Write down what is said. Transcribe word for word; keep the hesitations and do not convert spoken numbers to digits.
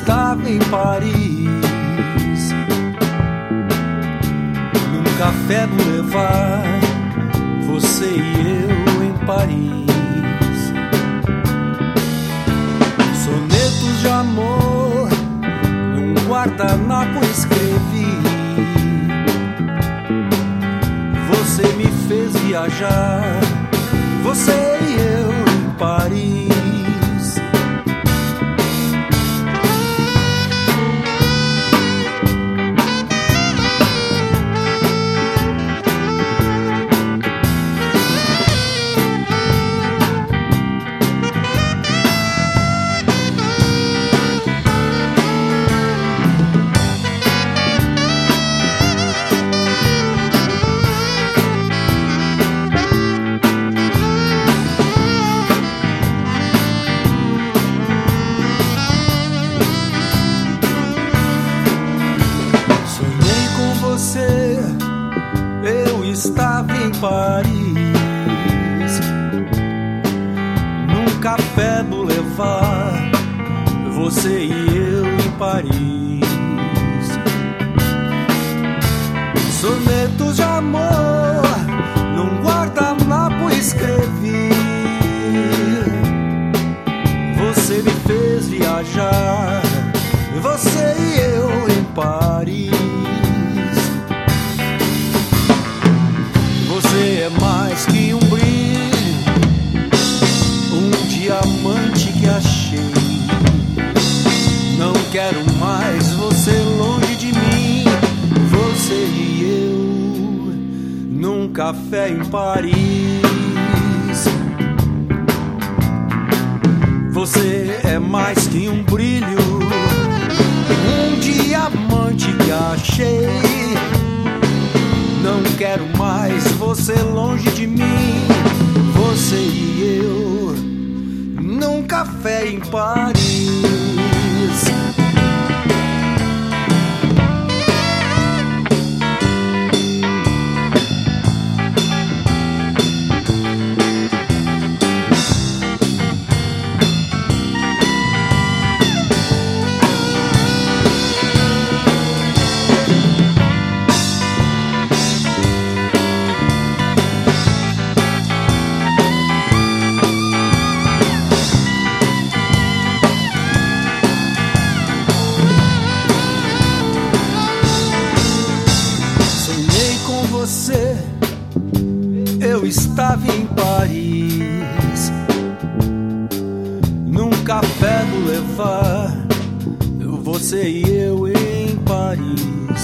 estava em Paris, num café Boulevard, você e eu em Paris. Sonetos de amor num guardanapo escrevi. Você me fez viajar, você e eu em Paris. Eu estava em Paris, num café Boulevard, você e eu em Paris. Sonetos de amor num guardanapo escrevi. Você me fez viajar, você e eu em Paris. Você é mais que um brilho, um diamante que achei. Não quero mais você longe de mim, você e eu num café em Paris. Você é mais que um brilho, um diamante que achei. Não quero mais você longe de mim, você e eu num café em Paris. Você, eu estava em Paris, num café Boulevard, você e eu em Paris.